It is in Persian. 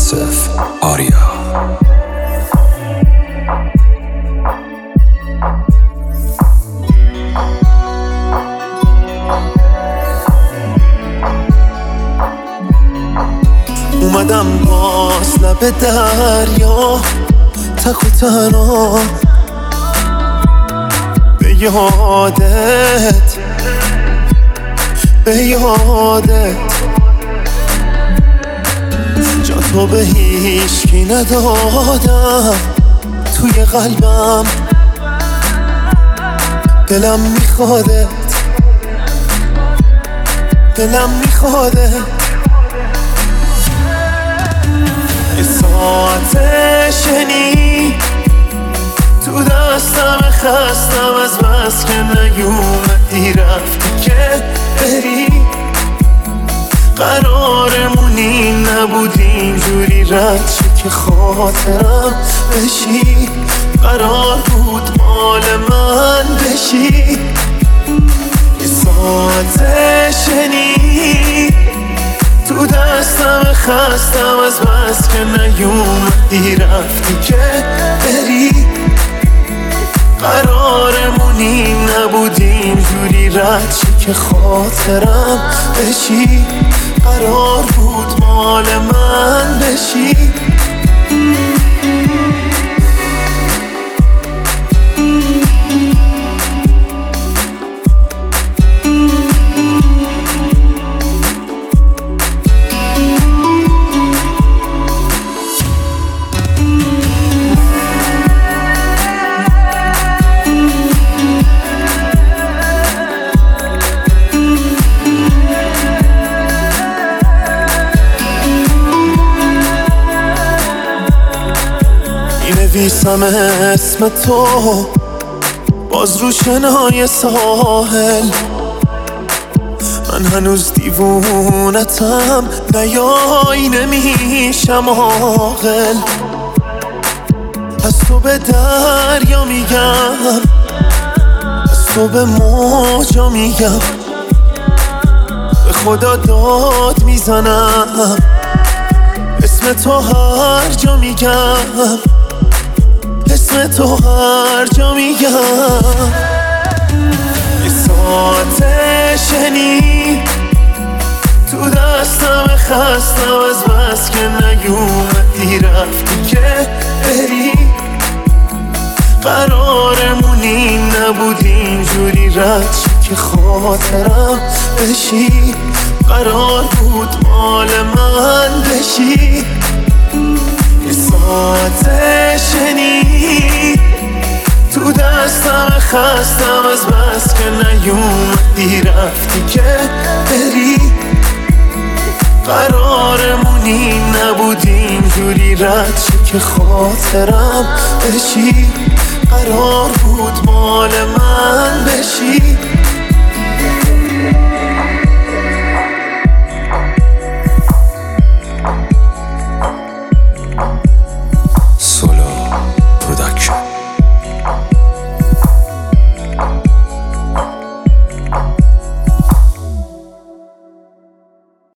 آصف آریا. اومدم باز لب دریا تک و تنها به یادت جا تو به هیچکی ندادم توی قلبم، دلم میخوادت یه ساعت شنی تو دستم خستم از بس که نیومدی رفتی که بری، قرارمون این نبود اینجوری رد شی که خاطرم بشی، قرار بود مال من بشی. یه ساعت شنی تو دستم خستم از بس که نیومدی رفتی که بری، قرارمون این نبود اینجوری رد شی که خاطرم بشی، قرار بود مال من بشی. نویسم اسم تو باز رو شنای ساحل، من هنوز دیوونتم نیای نمیشم عاقل. از تو به دریا میگم، از تو به موجا میگم، به خدا داد میزنم، اسم تو هر جا میگم، اسم تو هر جا میگم. یه ساعت شنی تو دستم خستم از بس که نیومدی رفتی که بری، قرارمون این نبود اینجوری رد شی که خاطرم بشی، قرار بود مال من بشی. یه ساعت شنی تو دستم خستم از بس که نیومدی رفتی که بری، قرارمون این نبود اینجوری رد شی که خاطرم بشی، قرار بود مال من بشی.